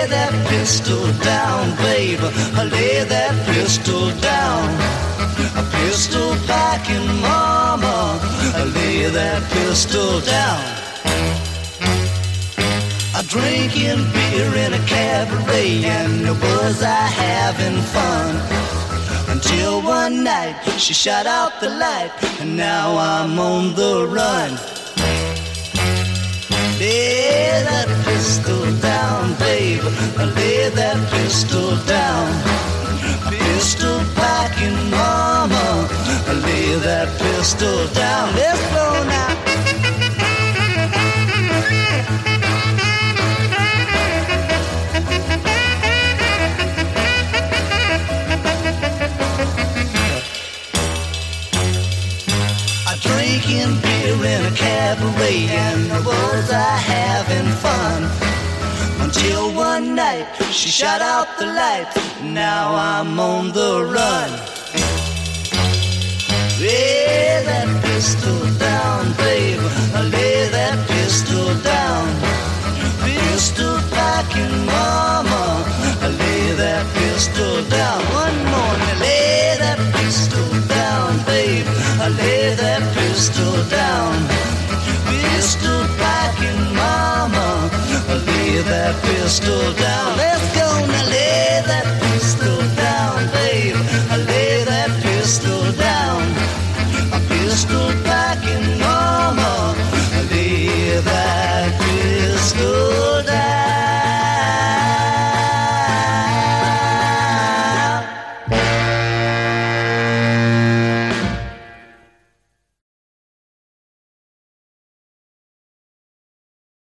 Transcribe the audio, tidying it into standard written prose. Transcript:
that pistol down, babe. Lay that pistol down. A pistol packing mama, lay that pistol down. I'm drinking beer in a cabaret and was I having fun? Until one night she shot out the light and now I'm on the run. Lay that pistol down, babe. Lay that pistol down. Pistol packing mama, lay that pistol down. Let's go now. Drinking beer in a cabaret and was I having fun? Until one night she shot out the light. Now I'm on the run. Lay that pistol down, babe. Lay that pistol down. Pistol packing mama, lay that pistol down. One more, lay that pistol down, babe. Lay that pistol down. Pistol packing mama, lay that pistol down.